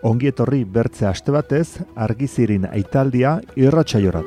Ongi etorri bertze aste batez, Argizirin aitaldia irratsaiorat.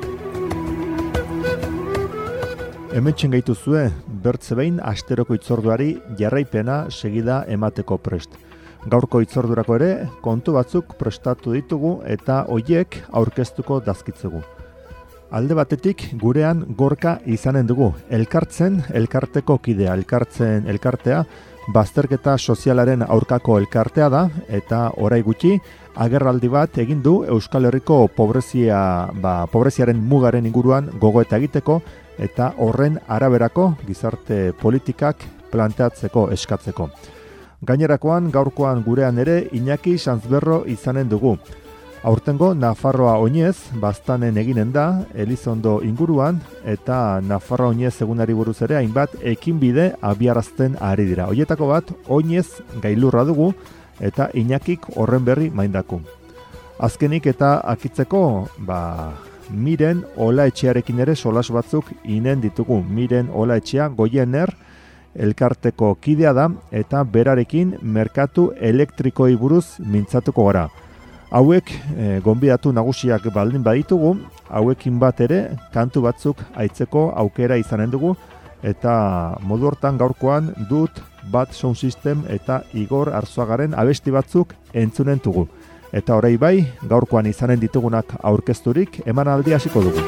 Hementxen gaituzue, bertze behin asteroko itzorduari jarraipena segida emateko prest. Gaurko itzordurako ere, kontu batzuk prestatu ditugu eta hoiek aurkeztuko dazkitzegu. Alde batetik, gurean gorka izanen dugu. Elkartzen, elkarteko kidea, elkartea, bazterketa sozialaren aurkako elkartea da, eta orai gutxi, agerraldi bat egin du Euskal Herriko pobreziaren mugaren inguruan gogoeta egiteko, eta horren araberako gizarte politikak planteatzeko eskatzeko. Gainerakoan, gaurkoan gurean ere, Iñaki Sanzberro izanen dugu. Aurtengo Nafarroa oinez, baztanen eginen da, Elizondo inguruan, eta Nafarroa oinez egunari buruz ere hainbat ekinbide abiarazten ari dira. Hoietako bat, oinez gailurra dugu, eta Iñakik horren berri maindaku. Azkenik eta akitzeko, Miren Olaetxearekin ere solas batzuk inen ditugu. Miren Olaetxea Goiener elkarteko kidea da, eta berarekin merkatu elektrikoi buruz mintzatuko gara. Hauek gonbidatu nagusiak baldin baditugu, hauekin bat ere kantu batzuk aitzeko aukera izanen dugu, eta modu hortan gaurkoan dut Bat Sound System eta Igor Arzuagaren abesti batzuk entzunen dugu. Eta orai bai, gaurkoan izanen ditugunak aurkezturik emanaldi hasiko dugu.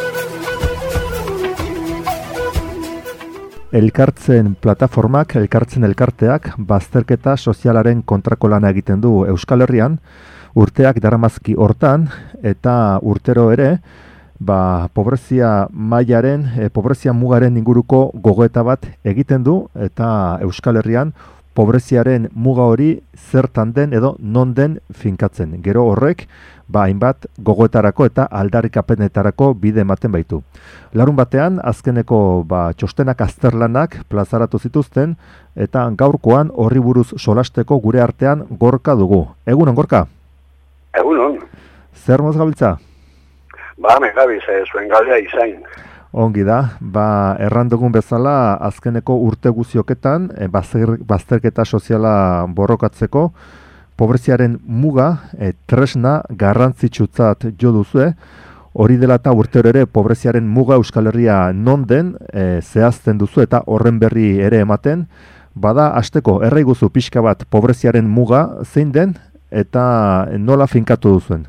Elkartzen plataformak, elkartzen elkarteak, bazterketa sozialaren kontrako lana egiten du Euskal Herrian, urteak daramazki hortan, eta urtero ere, pobrezia mailaren, pobrezia mugaren inguruko gogoeta bat egiten du, eta Euskal Herrian pobreziaren muga hori zertan den edo non den finkatzen. Gero horrek, hainbat gogoetarako eta aldarrikapenetarako bide ematen baitu. Larun batean, azkeneko txostenak azterlanak plazaratu zituzten, eta gaurkoan horri buruz solasteko gure artean Gorka dugu. Egunon, Gorka? Egunon. Zer moz gabiltza? Megabiz, zuen galdea izain. Ongi da, errandugun bezala azkeneko urte guzioketan, bazterketa soziala borrokatzeko, pobreziaren muga, tresna garrantzitsutzat jo duzue, hori dela eta urtero ere pobreziaren muga Euskal Herria non den zehazten duzu eta horren berri ere ematen, bada hasteko erraiguzu pixka bat pobreziaren muga zein den eta nola finkatu duzuen?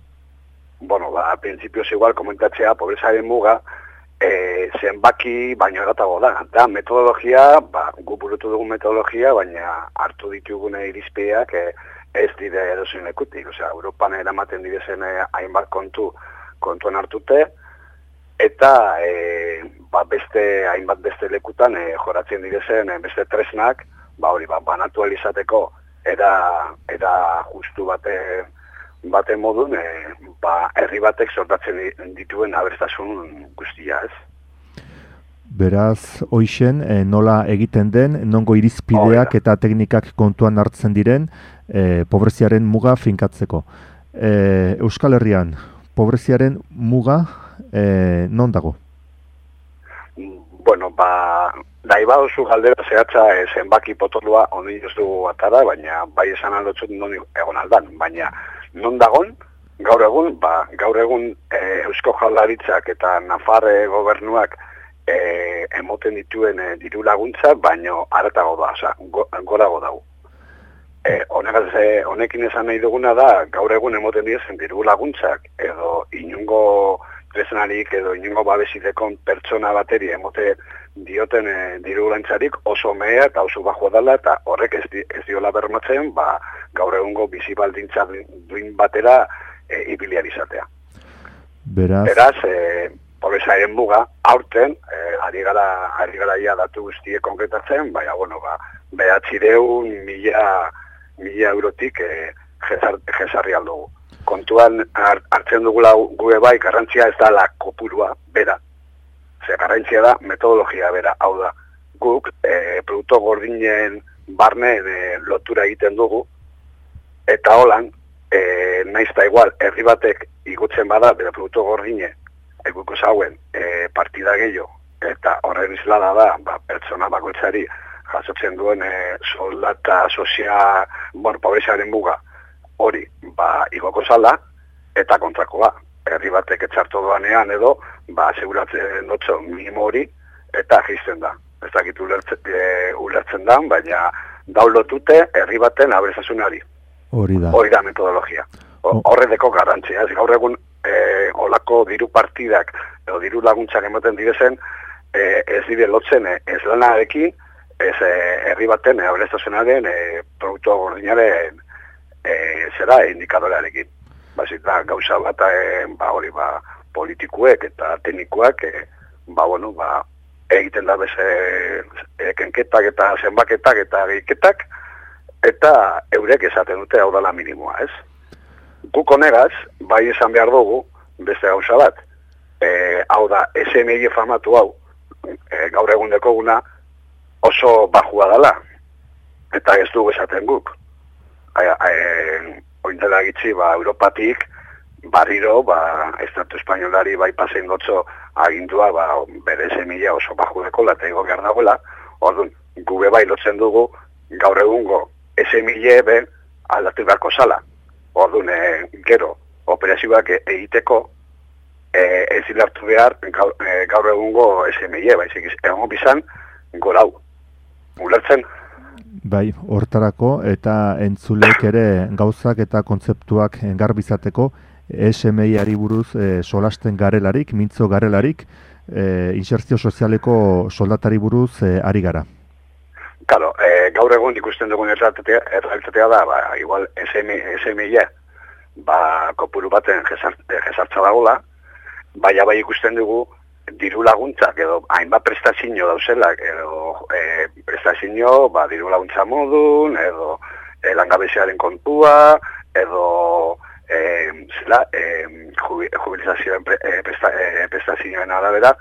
Principios igual komentatzea, pobreziaren muga, zenbaki baino eratago da. Da, metodologia, gu burutu dugun metodologia, baina hartu ditugune irizpideak ez dire edozein lekutik. Europan eramaten direzen hainbat kontuan hartute, eta hainbat beste lekutan joratzen direzen beste tresnak, banatu alizateko, eta justu baten modun, herri batek sortatzen dituen abertasun guztia, ez? Beraz, hoixen, nola egiten den, nongo irizpideak eta teknikak kontuan hartzen diren, pobreziaren muga finkatzeko. Euskal Herrian, pobreziaren muga non dago? Nahi baduzu galdera zehatza zenbaki potolua honi ez dugu atara, baina bai esan aldotzut non egon aldan, baina non dagon, gaur egun Eusko Jaurlaritzak eta Nafarre gobernuak emoten dituen diru laguntza, baino aratago da, gorago dago. Honekin esan nahi duguna da, gaur egun emoten direzen diru laguntzak, edo inungo tresnarik edo inungo babesidekon pertsona bateri emote dioten diru lantzarik oso mea eta oso bajoa dela, eta horrek ez diola bermatzen, gaur egungo bizi baldintza duin batera ibiliar izatea. Beraz, pobreziaren muga, aurten, ari gara ia datu guztiek konkretatzen, behatzireun mila eurotik jesarri aldugu. Kontuan hartzen dugula gue bai, garrantzia ez da la kopurua, bera. Garrantzia da metodologia bera, hau da. Guk, produktu gordinen barne lotura egiten dugu, eta holan, naizta igual, herri batek igutzen bada, bera produktu gordine, eguko zauen, partida gehiago, eta horren izlada da, pertsona bakoitzari jasotzen duen soldata sozial, pobreziaren muga, hori igoko zala, eta kontrakoa. Herri batek etxartu doanean edo, aseguratzen dutxo minimo hori, eta jizten da. Ez dakit ulertzen da, baina daulotute herri baten aberezasunari. Hori da metodologia. Horredeko garrantzia. Ez gaur egun olako diru partidak edo diru laguntzak ematen direzen, ez dire lotzen ez lanarekin, ez herri baten aberezasunaren produktua gordinaren indikadorearekin. Da, gauza bat, politikuek eta teknikoak, egiten da kenketak eta zenbaketak eta gehiketak, eta eurek esaten dute hau dela minimoa, ez? Guk honegaz, bai esan behar dugu, beste gauza bat, hau da, SMI famatu hau, gaur egun dekoguna, oso bajua dela, eta ez dugu esaten guk. Oindela gitzi, Europatik, barriro, Estatu Espainolari bai pasein gotzo agindua, bere semilla oso baju dekola eta igo behar dagoela, orduan, gube bai lotzen dugu, gaur egungo semilla ben aldatu beharko zala. Orduan, gero, operazioak egiteko, ez hilartu behar gaur egungo semilla, baizik egon bizan, gorau. Ulertzen? Bai, hortarako eta entzulek ere gauzak eta kontzeptuak garbizateko SMI-ari buruz solasten garelarik, mintzo garelarik, insertzio sozialeko soldatari buruz ari gara. Claro, gaur egun ikusten dugun errealitatea da, igual SMI-a kopuru baten jesartza dagoela, baina bai ikusten dugu diru laguntzak edo hainbat prestazio dauzelak edo prestazio diru laguntza modun edo langabeziaren kontua edo jubilizazioen prestazioen arabera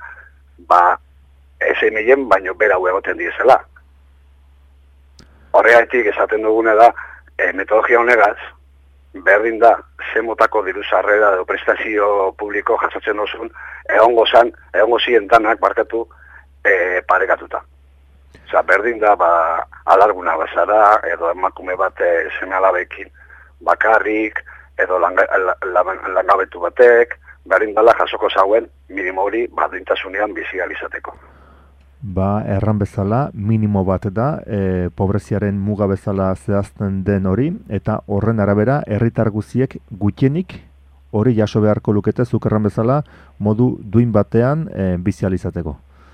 SMI-en baino berau egoten diezela. Horregatik esaten dugune da metodologia honegaz berdin da, ze motako diru sarrera edo prestazio publiko jasotzen dozun, egongo ziren danak barkatu parekatuta. Osa, berdin da, alarguna bazara, edo emakume bat seme alabekin bakarrik, edo langabetu batek, berdin dala jasoko zauen minimo hori duintasunean bizi alizateko. Erran bezala, minimo bat da, pobreziaren muga bezala zehazten den hori, eta horren arabera, herritar guziek gutienik hori jaso beharko lukete zuk erran bezala, modu duin batean bizializateko.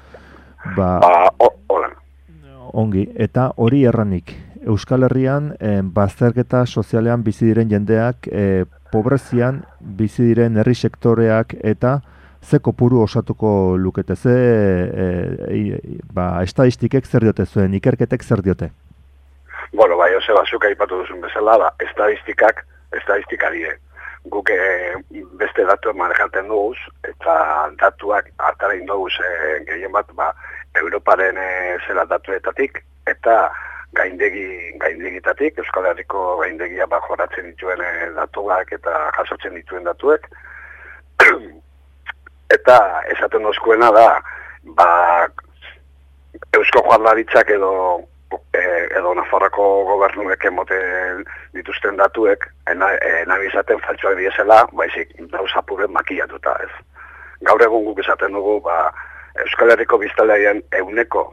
Ongi, eta hori erranik, Euskal Herrian, bazterketa sozialean bizi diren jendeak, pobrezian bizi diren herri sektoreak eta ze kopuru osatuko lukete, ze estadistikek zer diote zuen, ikerketek zer diote? Bueno, Joseba, zuk aipatu duzun bezala, estadistikari guk beste datuak manejatzen duguz, eta datuak hartara indoguz gehien bat, Europaren zela datuetatik, eta gaindegitatik, Euskal Herriko gaindegia joratzen dituen datuak eta jasotzen dituen datuek, eta esaten dozkuena da, Eusko Jaurlaritzak edo Nafarroko gobernuek emoten dituzten datuek, nahi izaten faltsuak diezela, baizik dauza puren makillatuta ez. Gaur egun guk esaten dugu, Euskal Herriko biztanleen 100%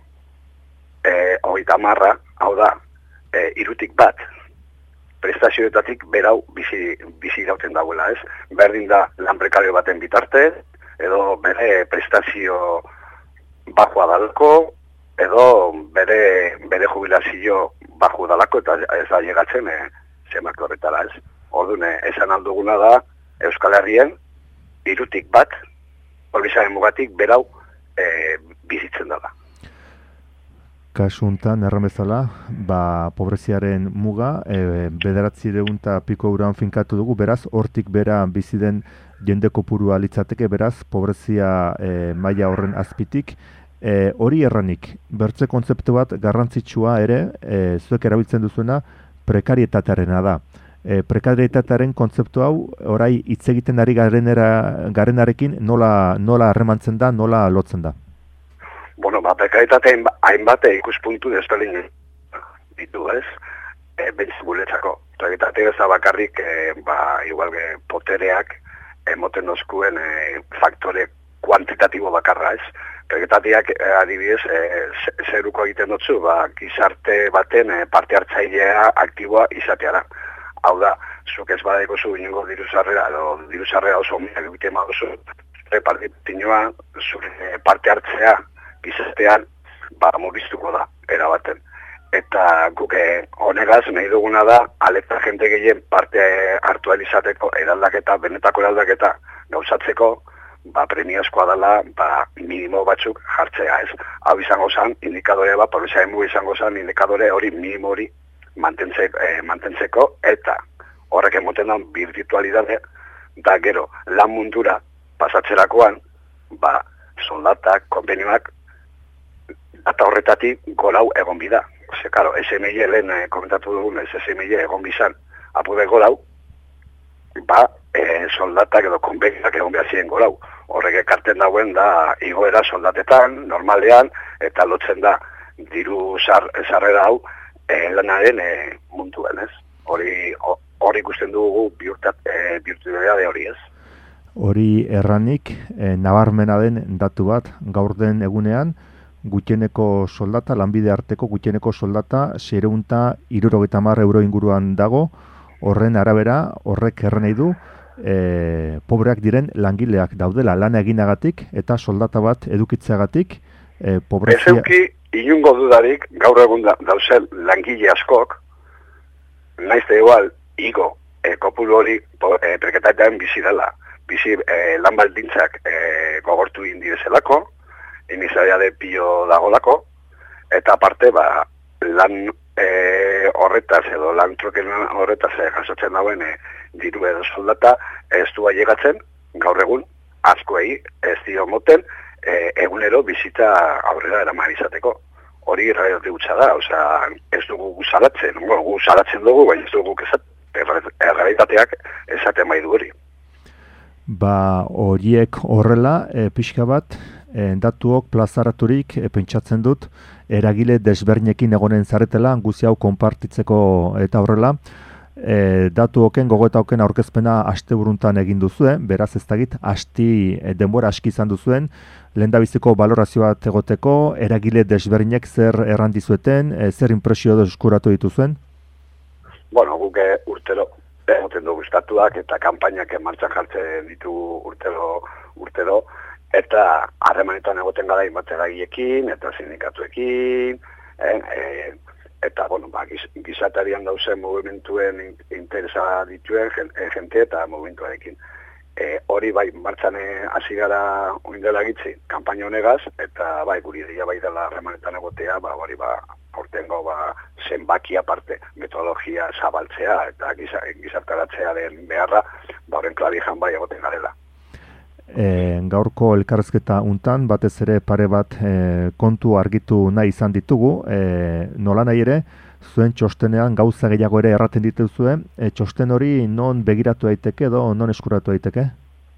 30, hau da, 1/3 prestazioetatik berau bizi irauten dagoela, ez? Berdin da lan prekario baten bitarte, edo bere prestazio bajua dalako, edo bere jubilazio baju dalako, eta ez da llegatzen zemak horretara, ez? Orduan, esan alduguna da, Euskal Herrien 1/3, pobreziaren mugatik berau bizitzen dela. Kasu honetan, erran bezala, pobreziaren muga, 900 piko euroan finkatu dugu, beraz, hortik bera bizi den jende kopurua litzateke, beraz, pobrezia maila horren azpitik. Hori erranik, bertze kontzeptu bat garrantzitsua ere, zuek erabiltzen duzuena, prekarietatearena da. Prekarietatearen kontzeptu hau, orai hitz egiten ari garenarekin nola harremantzen da, nola lotzen da? Bueno, prekarietateen hainbat ikuspuntu desberdin ditu, ez? Bentsi guretzako. Realitatea ez da bakarrik, igual potereak emoten dozkuen faktore kuantitatibo bakarra, ez? Realitateak adibidez, zeruko egiten dutzu, gizarte baten parte hartzailea aktiboa izatea da. Hau da, zuk ez badaiko zu inongo diruzarrera, edo diruzarrera oso omiak egiten baduzu, zure partitinoa, zure parte hartzea gizartean, murriztuko da, erabaten. Eta guke honegaz nahi duguna da, aleta jente gehien parte hartu izateko eraldaketa, benetako eraldaketa gauzatzeko, premiazkoa dela, minimo batzuk jartzea, ez? Hau izango zen, indikadore probezaimu izango zen, indikadore hori, minimo hori mantentzeko, eta horrek emoten da birtualidade, da gero, lan mundura pasatzerakoan, soldatak, konbenioak, data horretatik golau egon bida. Ose, karo, SMI lehen komentatu dugun, SMI egon bizan, apude golau, soldatak edo konbenioak egon behazien golau. Horrek ekarten dauen da igoera soldatetan, normalean, eta lotzen da diru sarrera hau lanaren munduen, ez? Hori ikusten dugu bihurtuidea hori, ez? Hori erranik, nabarmena den datu bat, gaur den egunean, gutxieneko soldata, lanbide arteko gutxieneko soldata, 670 euro inguruan dago, horren arabera, horrek erran nahi du, pobreak diren langileak daudela lan eginagatik eta soldata bat edukitzeagatik pobrezia... Ez euki, inungo dudarik, gaur egun dauzen langile askok, naizte igual, igo, kopuru hori perketatean bizi dela. Bizi lan baldintzak gogortu indirezelako, inizaria de pio dagolako, eta aparte, lan horretaz edo lan troken horretaz jasotzen dauen diru edo soldata ez du ailegatzen, gaur egun, askoei ez dio moten, egunero bizita aurrera eraman izateko. Hori irraiate gutxa da, ez dugu salatzen, gu salatzen dugu, baina ez dugu errealitateak esaten bai du hori. Horiek horrela, pixka bat, datuok plazaraturik pentsatzen dut, eragile desberdinekin egonen zaretela, guzi hau konpartitzeko eta horrela, datuoken gogoetauken aurkezpena asteburuntan egin duzue, beraz ez dakit, denbora aski izan duzuen, lehendabiziko balorazioa egoteko, eragile desberdinek zer errandizueten, zer impresio eskuratu dituzuen? Bueno, guk urtero egoten dugu estatuak eta kanpainak martxan jartzen ditu urtero, eta harremanetan egoten gara inbateragiekin, eta sindikatuekin, eta, gizatarian dauzen movimentuen interesa dituen jente eta movimentuarekin. Hori martxan hasi gara oindela gitzi, kanpaina honegaz, eta guri dira dela harremanetan egotea, hori aurtengo zenbaki aparte, metodologia zabaltzea eta gizartaratzea den beharra, horren klabijan egoten garela. Gaurko elkarrezketa untan, batez ere pare bat kontu argitu nahi izan ditugu, nola nahi ere, zuen txostenean gauza gehiago ere erraten dituzue, txosten hori non begiratu daiteke edo non eskuratu daiteke?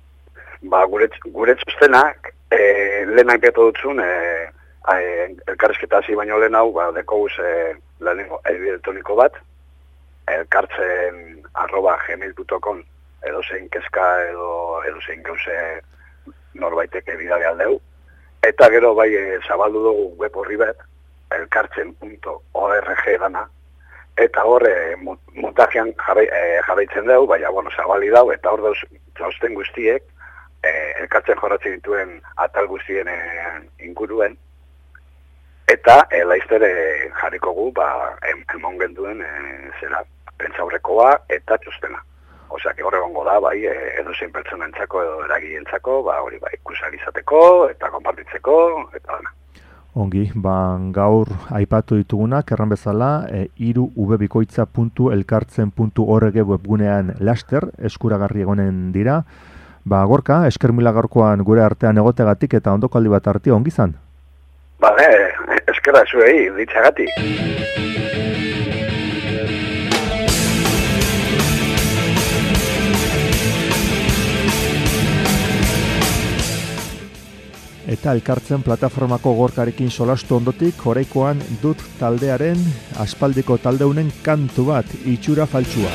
Gure txostenak, lehen aipetu dutzun, elkarrezketa hasi baino lehen hau, dekouz lehenengo elektroniko bat, elkartzen @gmail.com edozein kezka edozein gauze norbaiteke bidale aldeu. Eta gero zabaldu dugu web horri bet, elkartzen.org dana, eta horre montajean jarraitzen dugu, zabali dau, eta hor dauz txosten guztiek, elkartzen jorratzen dituen atal guztien inguruen, eta laiztere jarriko gu, emon genduen pentsaurrekoa eta txostena. Osea, horre gongo da, edozein pertsonentzako edo eragilentzako, hori ikusal izateko eta konpartitzeko, eta dana. Ongi, gaur aipatu ditugunak, erran bezala, 3ubikoitza.elkartzen.org webgunean laster, eskuragarri egonen dira. Gorka, esker mila gaurkoan gure artean egotegatik eta ondoko aldi bat arte ongi izan? Eskerra zuei, ditzagatik. Eta elkartzen plataformako gorkarekin solastu ondotik, oraikoan dut taldearen aspaldiko taldeunen kantu bat, itxura faltsua.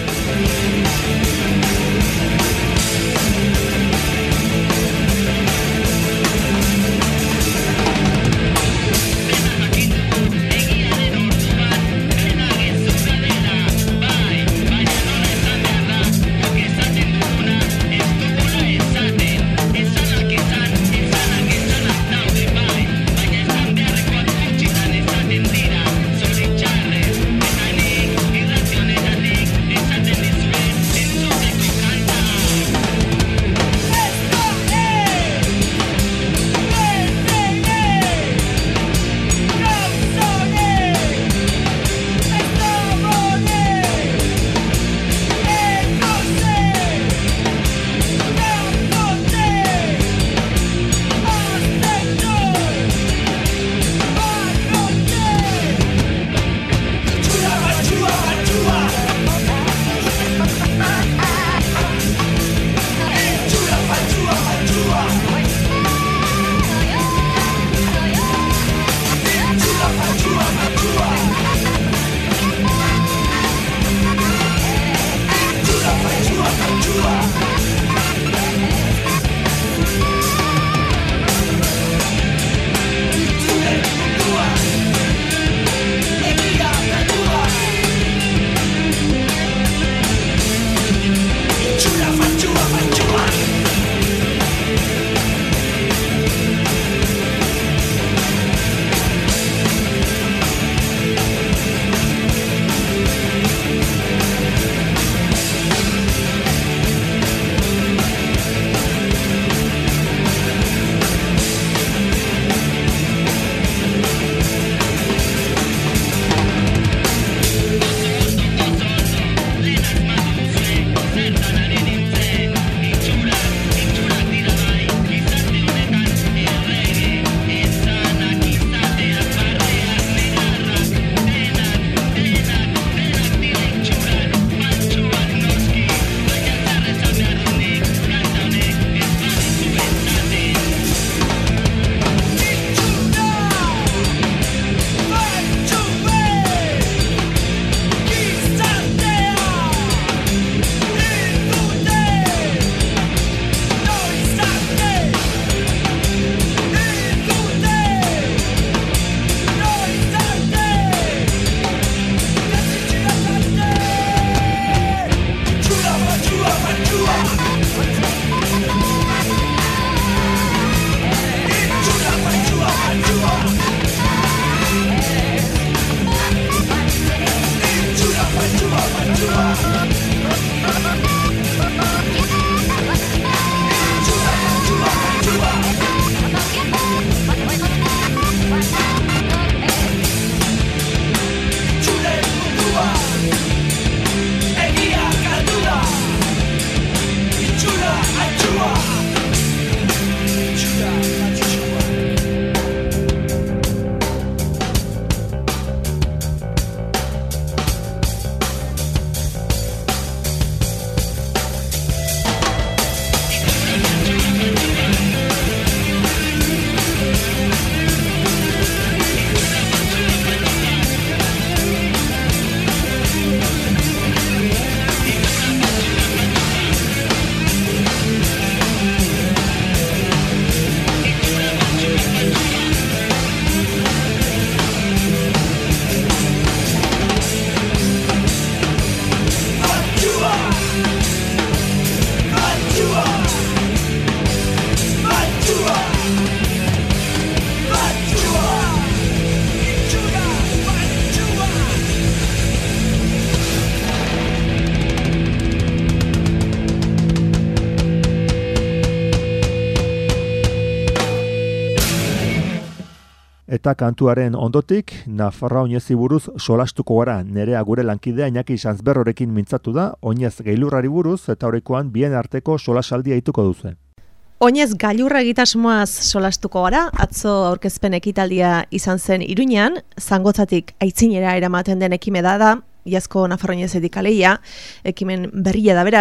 Eta kantuaren ondotik, Nafarra oinezi buruz solastuko gara. Nerea gure lankidea Iñaki Sanzberrorekin mintzatu da, oinez gailurrari buruz eta horrekoan bien arteko solasaldia ituko duzu. Oinez gailurra egitasmoaz solastuko gara, atzo aurkezpen ekitaldia izan zen Iruñean, Zangotzatik Aitzinera eramaten den ekimena da, iazko Nafarra oinezetik aleia, ekimen berria da beraz,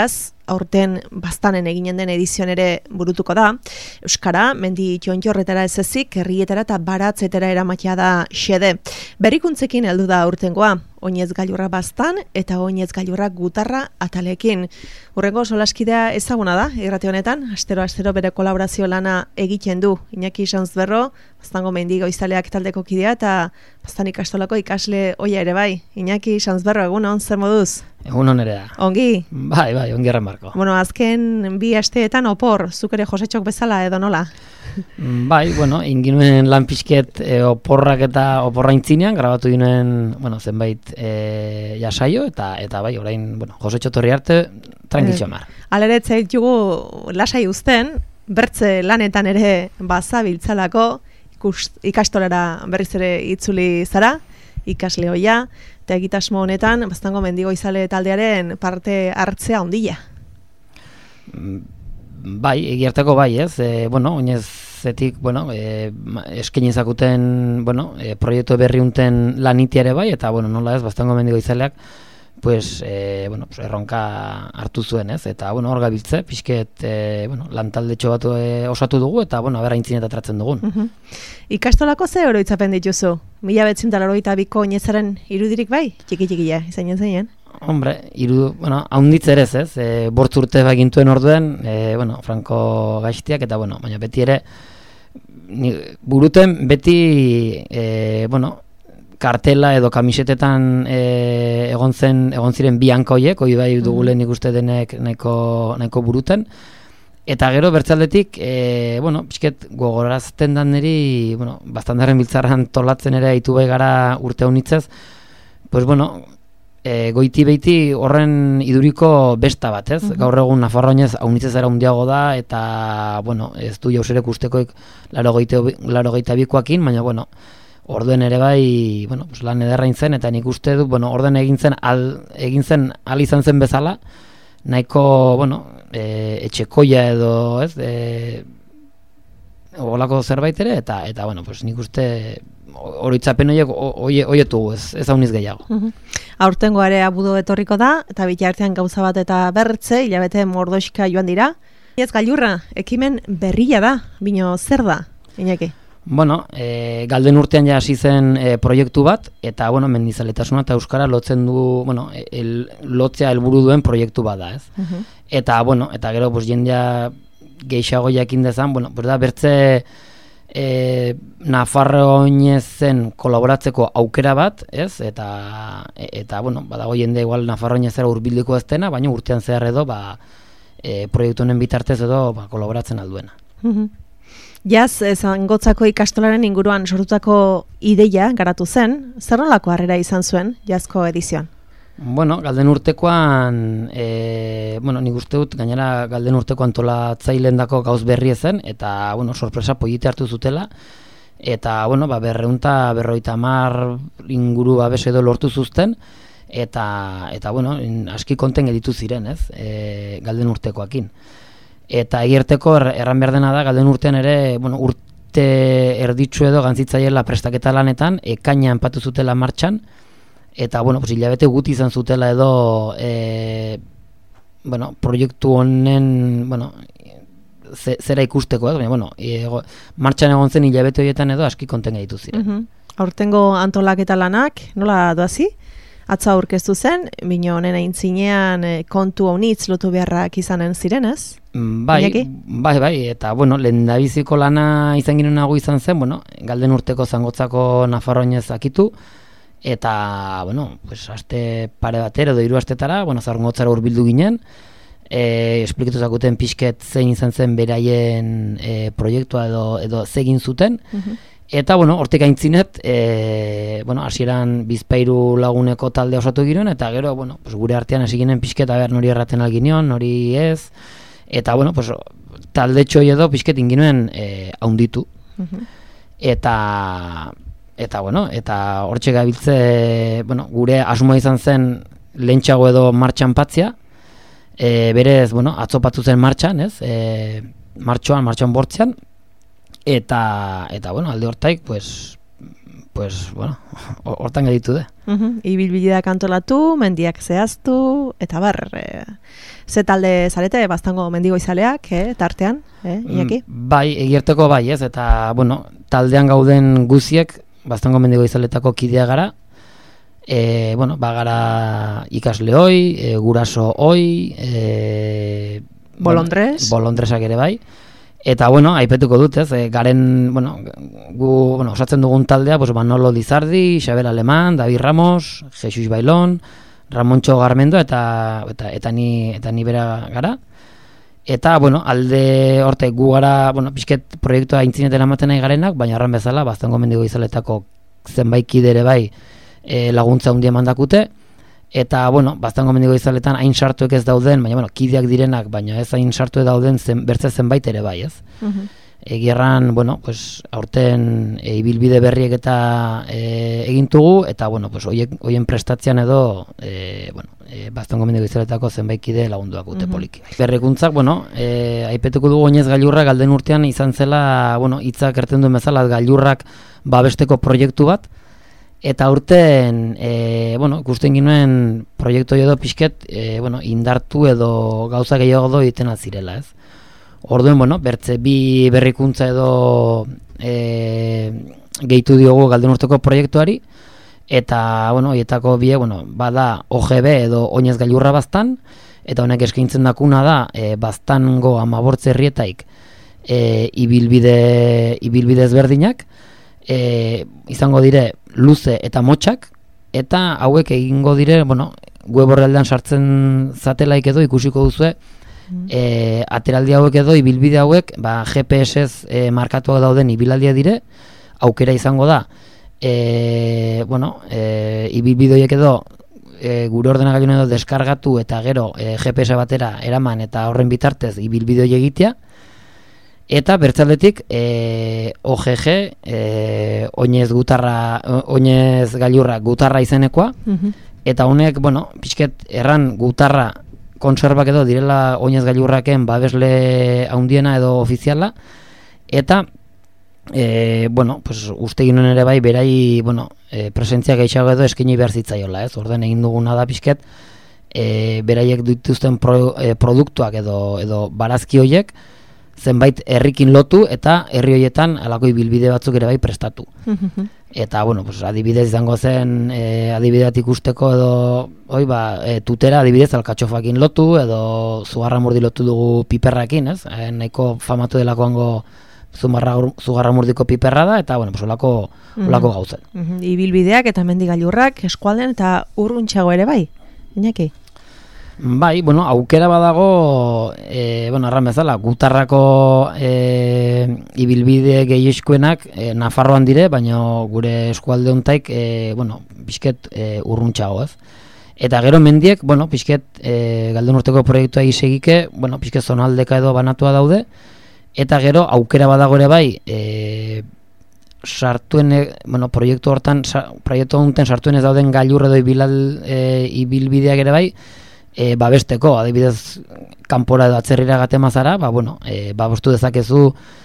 aurten baztanen eginen den edizioan ere burutuko da. Euskara, mendi tionjorretara ez ezik, herrietara eta baratzetara eramatia da xede. Berrikuntzekin heldu da aurtengoa, oinez gailurra baztan eta oinez gailurra gutarra atalekin. Hurrengo solaskidea ezaguna da, irrati honetan, astero bere kolaborazio lana egiten du. Iñaki Sanzberro, Baztango mendi goizaleak taldeko kidea eta Baztan ikastolako ikasle oia ere bai. Iñaki Sanzberro, egunon, zer moduz? Egunon ere da. Ongi? Bai, ongi erren barko. Bueno, azken 2 asteetan opor, zuk ere Josetxok bezala edo nola? Bai, inginuen lan pixket oporrak eta oporra intzinean, grabatu ginen, zenbait jasaio, eta bai, orain, Josetxo torri arte, tranquitxo mar. Alere zaitugu lasai uzten, bertze lanetan ere bazabiltzalako, ikastolara berriz ere itzuli zara, ikasle hoia, eta egitasmo honetan, Baztango mendigoizale taldearen parte hartzea ondila. Bai, egiarteko bai, ez? Oinezetik, esken ezakuten, proiektu berri unten lanitiare bai, eta, nola ez, Baztango mendigoizaleak, erronka hartu zuen, ez? Eta, hor gabiltze, pixket, lantaldetxo bat osatu dugu, eta, abera intzineta tratzen dugun. Ikastolako ze oroitzapen dituzu? 1982ko oinezaren irudirik bai? Txiki-txikia, izainen? Hombre, haunditz ere ez, bortz urte bagintuen orduen, Franco gaiztiak, eta, baina beti ere, buruten beti, kartela edo kamisetetan egon ziren bi hankoiek, hori bai dugule nik uste denek nahiko buruten, eta gero bertzaldetik, pixket gogorazten dan niri, Baztandarren biltzarran tolatzen ere haitu bai gara urte honitzez, goiti beiti horren iduriko besta bat, ez? Gaur egun Nafarroinez haunitzez era hundiago da, eta, ez du jauserek ustekoik 82koakin, baina, orduen ere bai, lan ederrain zen, eta nik uste du, orduen egin zen al izan zen bezala, nahiko, etxekoia edo, ez, olako zerbait ere, eta nik uste oroitzapen horietugu, ez hauniz gehiago. Aurtengo ere abudo etorriko da, eta bitartean gauza bat eta bertze, hilabete mordoxka joan dira. Ez gailurra, ekimen berria da, bino zer da, Iñaki? Galden urtean ja hasi zen proiektu bat, eta mendizaletasuna eta euskara lotzen du, lotzea helburu duen proiektu bat da, ez? Eta gero jendea gehiago jakin dezan, da bertze Nafarroinezen kolaboratzeko aukera bat, ez? Eta badago jende igual Nafarroinezera hurbilduko ez dena, baina urtean zehar edo proiektu honen bitartez edo kolaboratzen alduena. Jaz, Zangotzako ikastolaren inguruan sortutako ideia garatu zen, zer nolako harrera izan zuen jazko edizioan? Galden urtekoan, nik uste dut, gainera Galden urteko antolatzaileendako gauz berri ezen, eta, sorpresa polite hartu zutela, eta, 250 inguru babes edo lortu zuzten, eta aski konten editu ziren, ez, Galden urtekoakin. Eta egierteko erran behar dena da, Galden urtean ere, urte erditzu edo gantzitzaiela prestaketa lanetan, ekaina enpatu zutela martxan, eta, hilabete guti izan zutela edo, proiektu honen, zera ikusteko, martxan egon zen hilabete horietan edo aski konten gaitu ziren. Aurtengo antolaketa lanak, nola doazi? Atzo aurkeztu zen, bino honen aintzinean kontu honitz lotu beharrak izanen ziren, ez? Bai, eta, lehendabiziko lana izan ginen nago izan zen, Galden urteko Zangotzako Nafarroinez akitu, eta, aste pare batera edo 3 astetara, Zangotzara hurbildu ginen, esplikitu zakuten pixket zein izan zen beraien proiektua edo zegin zuten, eta, hortik aintzinet, hasieran 2 laguneko talde osatu ginen, eta gero, gure artean hasi ginen pixket, nori erraten alginion, nori ez, eta, talde txoi edo pixket inginuen haunditu. Eta hortxe gabiltze, gure asmoa izan zen lehentxago edo martxan patzia, berez, atzopatu zen martxan, ez, martxoan bortzean, eta alde hortaik, pues, bueno, hortan geditu da. Ibilbideak antolatu, mendiak zehaztu, eta ze talde zarete, Baztango mendigoizaleak, tartean, Iñaki? Bai, egierteko bai, ez, eta, bueno, taldean gauden guziek, Baztango mendigoizaletako kidea gara, bueno, bagara ikasle hoi, guraso hoi, bolondresak ere bai, eta, bueno, aipetuko dut, ez, garen, bueno, osatzen dugun taldea, pues, Manolo Lizardi, Xabel Alemán, David Ramos, Jesus Bailón, Ramontxo Garmendo, eta ni bera gara. Eta, bueno, alde horte gu gara, bueno, pixket proiektua aintzinetan ematen nahi garenak, baina arran bezala, Baztango mendigoizaletako zenbait kide ere bai laguntza handia mandakute. Eta, bueno, Baztango mendigoizaletan hain sartuek ez dauden, baina, bueno, kideak direnak, baina ez hain sartu dauden bertze zenbait ere bai, ez? Egierran, bueno, pues, aurten ibilbide berriek eta egintugu, eta, bueno, pues, hoien prestatzean edo, bueno, Baztango mendigoizaletako zenbait kide lagunduak gute poliki. Berrikuntzak, bueno, aipetuko dugu oinez gailurrak alden urtean izan zela, bueno, hitzak erten duen bezala, gailurrak babesteko proiektu bat, eta aurten, bueno, ikusten ginuen proiektu edo pixket, bueno, indartu edo gauza gehiago egiten zirela, ez? Orduen, bueno, bi berrikuntza edo gehitu diogu galden urteko proiektuari, eta, bueno, horietako bie, bueno, bada OGB edo oinez gailurra Baztan, eta honek eskaintzen dakuna da, Baztango 15 herrietaik ibilbide ezberdinak, izango dire luze eta motxak, eta hauek egingo dire, bueno, web orrialdean sartzen zatelaik edo ikusiko duzue, ateraldi hauek edo ibilbide hauek, GPS-ez markatuak dauden ibilaldia dire, aukera izango da, bueno, ibilbide horiek edo gure ordenagailun edo deskargatu eta gero GPS batera eraman eta horren bitartez ibilbide hori egitea. Eta bertzaldetik OGG, oinez gailurra gutarra izenekoa, eta honek, bueno, pixket erran gutarra kontserbak edo direla oinez gailurraken babesle handiena edo ofiziala, eta, bueno, pues, uste ginen ere bai, berai, bueno, presentzia gehiago edo eskaini behar zitzaiola, ez? Orden egin duguna da pixket, beraiek dituzten produktuak edo barazki horiek, zenbait herrikin lotu eta herri horietan halako ibilbide batzuk ere bai prestatu. Eta, bueno, pues, adibidez izango zen, adibideat ikusteko edo, tutera adibidez alkatxofakin lotu, edo zugarramurdi lotu dugu piperrakin, ez? Nahiko famatu delakoango zugarramurdiko piperra da, eta, bueno, pues, olako gauzen. Ibilbideak eta mendigailurrak eskualdean eta urruntxago ere bai, Iñaki? Bai, bueno, aukera badago, bueno, arran bezala, gutarrako ibilbide gehieskuenak Nafarroan dire, baina gure eskualde hontaik, bueno, pixket urruntxago, ez? Eta gero mendiek, bueno, pixket galden urteko proiektua segike, bueno, pixket zonaldeka edo banatua daude, eta gero aukera badago ere bai, bueno, proiektu honten sartuen ez dauden gailur edo ibilbideak ere bai, babesteko, adibidez kanpora edo atzerrira gatemazara, bueno, babestu dezakezu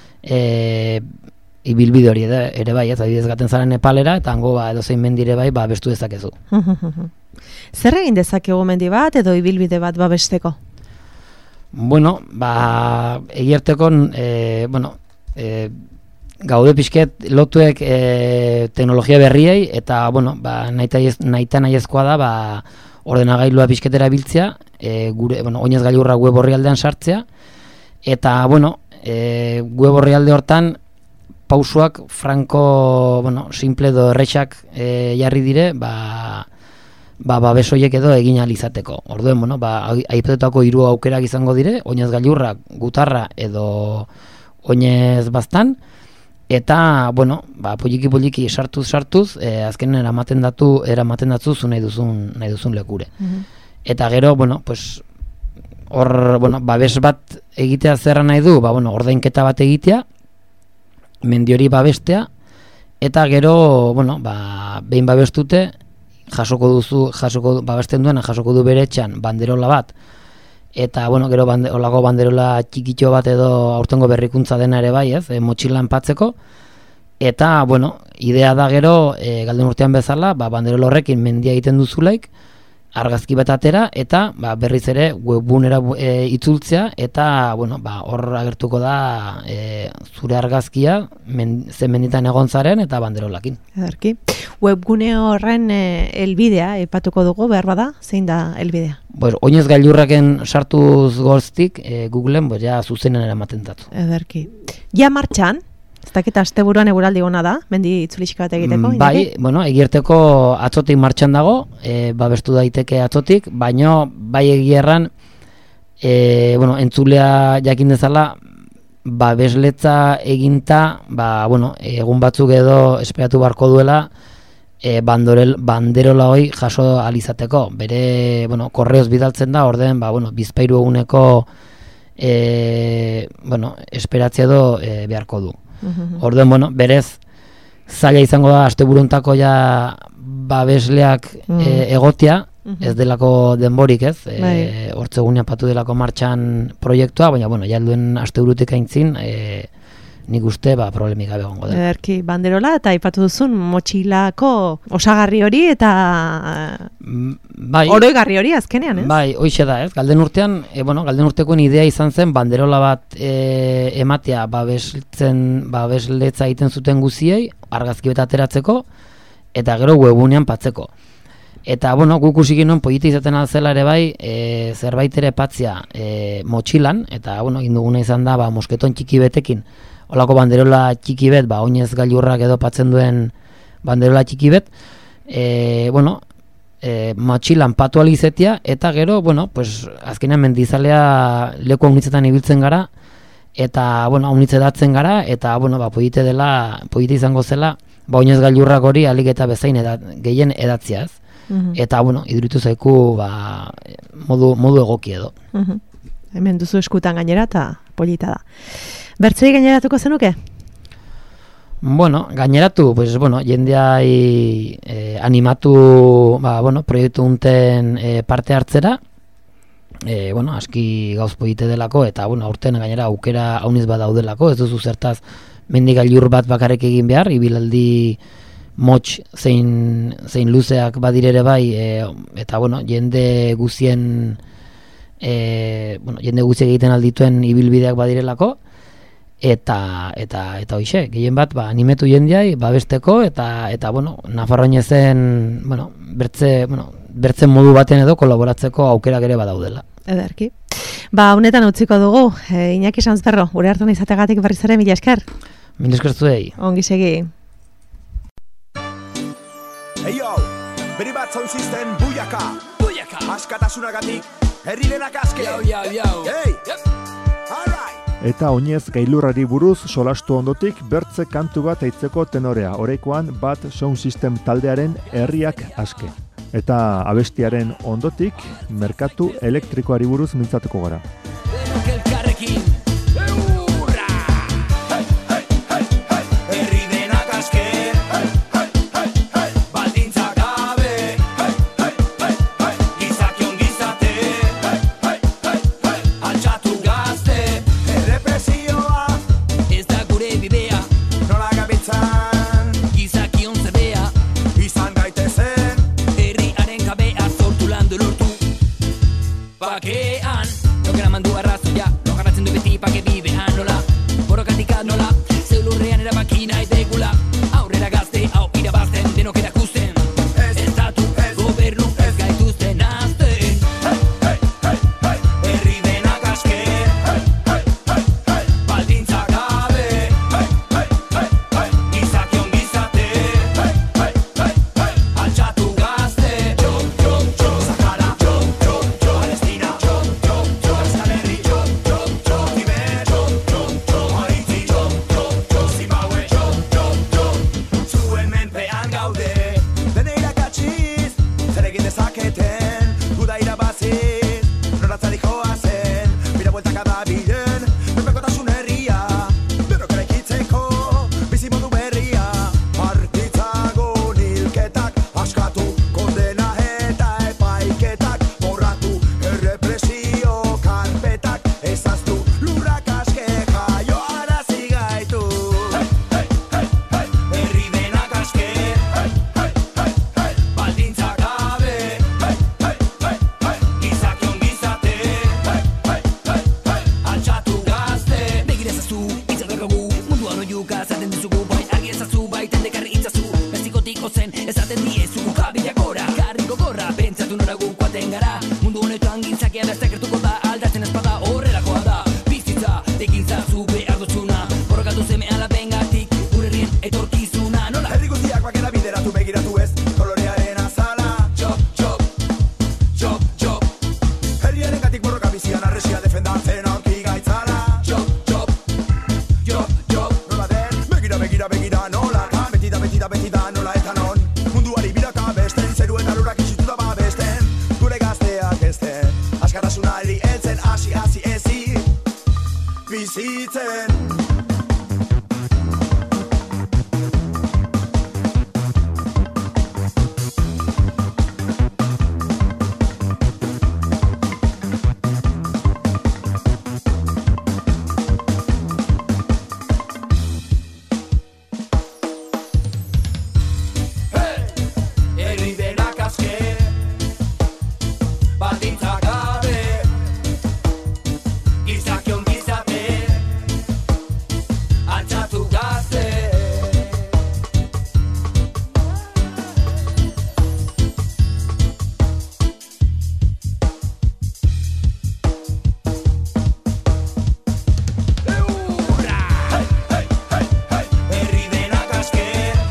ibilbide hori ere bai, ez, adibidez gaten zaren Nepalera, eta hango edo zein mendire bai, babestu dezakezu. Zer egin dezakegu mendi bat edo ibilbide bat babesteko? Bueno, egierteko, bueno, gaude pixket lotuek teknologia berriei, eta, bueno, nahita nahiezkoa da, ordenagailua pixketera biltzea, gure, bueno, oinez gailurra web orrialdean sartzea, eta, bueno, web orrialde hortan pausuak franko, bueno, simple edo errexak jarri dire, babesoiek edo egin alizateko. Orduen, bueno, aipetutako 3 aukerak izango dire, oinez gailurra, gutarra edo oinez Baztan, eta, bueno, poliki sartuz, azkenen eramaten datzu zu nahi duzun lekure. Eta gero, bueno, pues, hor, bueno, babes bat egitea zerra nahi du, bueno, ordainketa bat egitea, mendi hori babestea, eta gero, bueno, behin babestute, babesten duena jasoko du bere etxan banderola bat, eta, bueno, gero olako banderola txikitxo bat edo aurtengo berrikuntza dena ere bai, ez, motxilan patzeko, Eta, bueno, idea da gero, galden urtean bezala, banderol horrekin mendia egiten duzulaik, argazki bat atera, eta berriz ere webgunera itzultzea, eta, bueno, hor agertuko da zure argazkia, zen menditan egon zaren, eta banderolakin. Ederki. Webgune horren helbidea epatuko dugu, behar bada, zein da helbidea? Oinez gailurraken sartuz goztik, Googleen, ja zuzenen eramaten datu. Ederki. Ja martxan, ez dakit asteburuan eguraldi ona da, mendi itzulixka bat egiteko? Bai, egierteko atzotik martxan dago, babestu daiteke atzotik, baino bai egierran, entzulea jakin dezala, babesletza eginta, egun batzuk edo esperatu barko duela, banderola hoi jaso alizateko. Bere, korreoz bidaltzen da, orden, bizpairu eguneko esperatzea edo beharko du. Orden, berez, zaila izango da, asteburuntako ja babesleak egotea, ez delako denborik, ez? Hortzegunean patu delako martxan proiektua, baina, jalduen asteburutik aintzin, nik uste, problemik gabe gongo da. Ederki, banderola, eta aipatu duzun motxilako osagarri hori, eta oroigarri hori azkenean, ez? Bai, hoixe da, ez? Galden urtean, galden urtekoen idea izan zen, banderola bat ematea babesletza egiten zuten guziei, argazki bat ateratzeko, eta gero webunean patzeko. Eta, guk usikin nuen polita izaten alzela ere bai, zerbait ere patzia motxilan, eta, induguna izan da, mosketon txiki betekin, olako banderola txiki bet, oinez gailurrak edo patzen duen banderola txiki bet, motxilan patu alizetia, eta gero, azkenean mendizalea leku haunitzetan ibiltzen gara, eta, haunitze datzen gara, eta, polita izango zela, oinez gailurrak hori alik eta bezain gehien edatziaz. Eta, iduritu zaiku modu egoki edo. Hemen duzu eskutan gainera eta polita da. Bertzei gaineratuko zenuke? Gaineratu, jendeai animatu proiektu unten parte hartzera, aski gauz polite delako, eta aurten gainera aukera hauniz bat daudelako, ez duzu zertaz mendi gailur bat bakarrik egin behar, ibilaldi motx zein luzeak badirere bai, eta jende guzien egiten aldituen ibilbideak badirelako, eta hoixe, gehien bat animetu jendeai babesteko, eta Nafarroinezen bertzen modu baten edo kolaboratzeko aukerak ere badaudela. Ederki. Honetan utziko dugu, Iñaki Sanzberro, gure hartu izategatik berriz ere, mila esker. Mila esker zuei. Ongi segi. Eio, beri bat sound system buyaka. Askatasunagatik, herri denak aske. Hey, alright. Eta oinez gailurrari buruz solastu ondotik bertze kantu bat aitzeko tenorea. Oreikoan bat sound system taldearen herriak aske. Eta abestiaren ondotik merkatu elektrikoari buruz mintzatuko gara. Bakean, lo que la jozen, ezaten diezu kabilak gora. Garri gogorra, pentsatu nora gukoaten gara. Mundu honetan gintzakia da zekertuko da, aldatzen espada horrelakoa da. Bizitza, ekintza zu behar dutxuna, borrokatu zeme alabengatik, gure herrien etorkizuna, nola? Herri guztiak bakera bideratu begiratu ez, kolorearen azala. Chop, chop, chop, chop. Herriaren gatik borroka bizian arresia defendatzen aurki gaitzala. Chop, chop, chop, chop. Nola den, begira nola kan, beti da nola eta non. Munduari biraka besten, zeru eta lurak isitu da babesten. Gure gazteak ezten, askatasunari heltzen, hasi ezi bizitzen. Herri denak aske, baldintzak gabe, gizakion gizate, altxatu gazte. Eurra! Herri denak aske,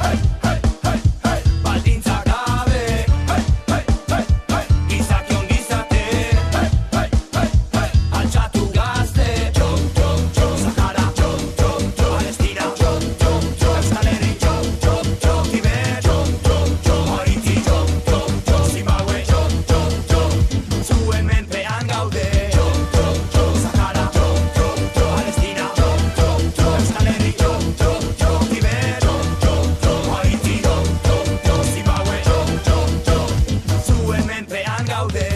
baldintzak gabe, gizakion gizate, altxatu gazte. Sahara, Palestina, Euskal Herri, Tibet, Haiti, Zimbabue, zuen menpean gaude. Sahara, Palestina, Euskal Herri, Tibet, Haiti, Zimbabue, zuen menpean gaude.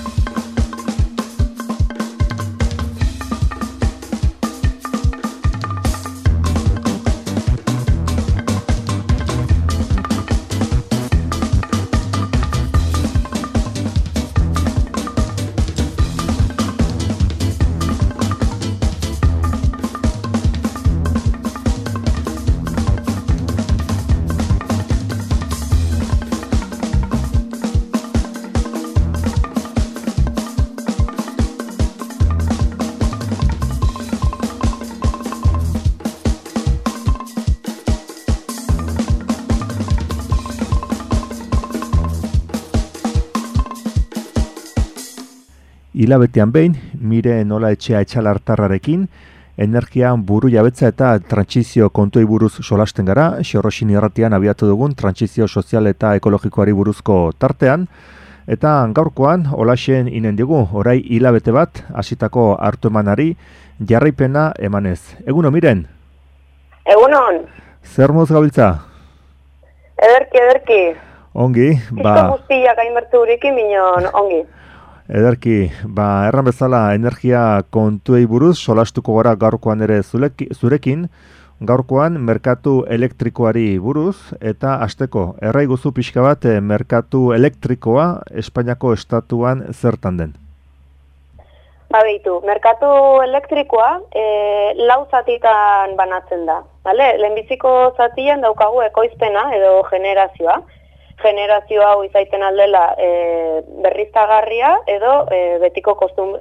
Hilabetean behin, Mire Nola Etxea Etxalartarrarekin, energian buru jabetza eta trantsizio kontuei buruz solasten gara, Xorroxin irratian abiatu dugun trantsizio sozial eta ekologikoari buruzko tartean, eta gaurkoan holaxen inen digu, orai hilabete bat, hasitako hartu emanari, jarraipena emanez. Eguno, Miren? Egunon, Zer moz gabiltza? ederki. Ongi, Isto guztiak hainbertu urikin minon, ongi. Ederki, erran bezala energia kontuei buruz solastuko gara gaurkoan ere zurekin, gaurkoan merkatu elektrikoari buruz, eta hasteko erraiguzu pixka bat merkatu elektrikoa Espainiako estatuan zertan den. Beitu, merkatu elektrikoa lau zatitan banatzen da. Vale? Lehenbiziko zatian daukagu ekoizpena edo generazioa. Generazio hau izaiten aldela berriztagarria edo betiko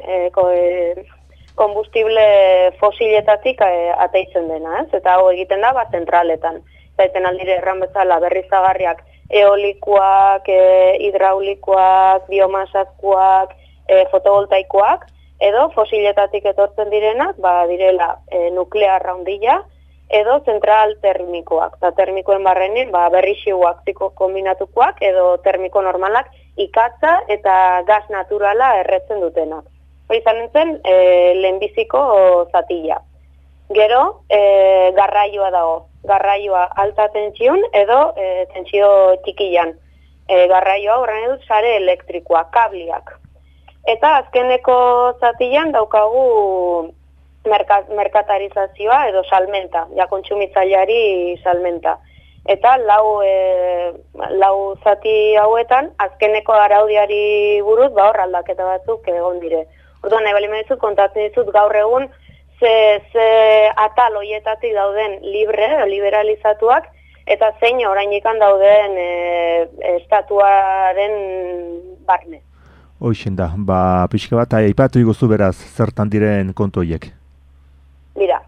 konbustible fosiletatik ateitzen dena, ez? Eta hau egiten da zentraletan. Izaiten aldire erran bezala berriztagarriak eolikoak, hidraulikoak, biomasazkoak, fotovoltaikoak, edo fosiletatik etortzen direnak, direla nuklearra ondila, edo zentral termikoak. Eta termikoen barrenin berrixiuak kombinatukoak edo termiko normalak ikatza eta gas naturala erretzen dutenak. Hori izan zen lehenbiziko zatila. Gero garraioa dago. Garraioa alta tentsion edo tentsio txikian. Garraioa horren edut sare elektrikoa, kabliak. Eta azkeneko zatilan daukagu merkatarizazioa edo salmenta, kontsumitzaileari salmenta. Eta lau zati hauetan, azkeneko araudiari buruz, hor aldaketa batzuk egon dire. Orduan, nahi bali dizut, kontatzen dizut gaur egun, ze atal hoietatik dauden liberalizatuak, eta zein orainikan dauden estatuaren barne. Hoixen da, pixka bat, aipatu iguzu beraz, zertan diren kontu horiek? Mira,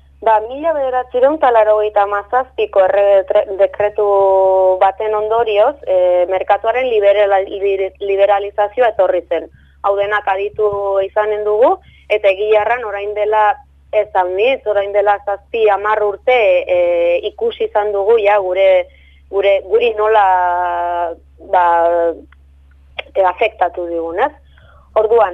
1987ko dekretu baten ondorioz, merkatuaren liberalizazioa etorri zen. Hau denak aditu izanen dugu, eta egiarran orain dela ez haunitz, orain dela 7-10 urte ikusi izan dugu ja guri nola afektatu digunez. Orduan,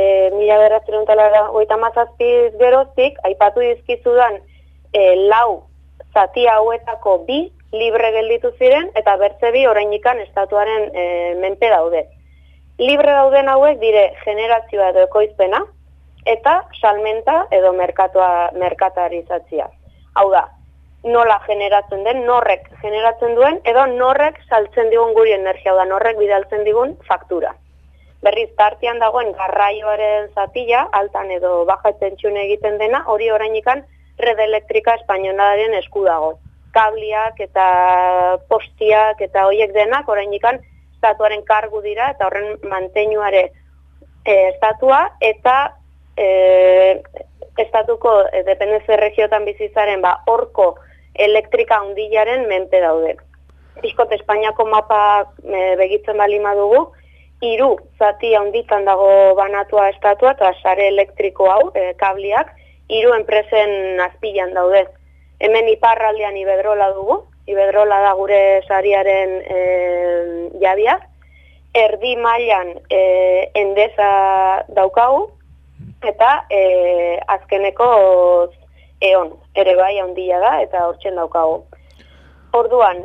1987 geroztik, aipatu dizkizudan 4 zati hauetako 2 libre gelditu ziren, eta bertze 2 orainikan estatuaren menpe daude. Libre dauden hauek dire generazioa edo ekoizpena, eta salmenta edo merkatarizatzia. Hau da, nola generatzen den, norrek generatzen duen, edo norrek saltzen digun guri energia, hau da, norrek bidaltzen digun faktura. Berriz, tartean dagoen garraioaren zatila, altan edo baja tentsiune egiten dena, hori orainikan Red Elektrika Espainolaren esku dago. Kabliak eta postiak eta hoiek denak orainikan estatuaren kargu dira, eta horren mantenuare estatua, eta estatuko dependentzi erregiotan bizizaren horko elektrika handilaren menpe daude. Bizkot Espainiako mapa begitzen balima dugu, 3 zati handitan dago banatua estatua, eta sare elektriko hau, kabliak, 3 enpresen azpilan daude. Hemen iparraldean Iberdrola dugu, Iberdrola da gure sariaren jabia, erdi mailan Endesa daukagu, eta azkeneko EON, ere bai handia da, eta hortzen daukagu. Orduan,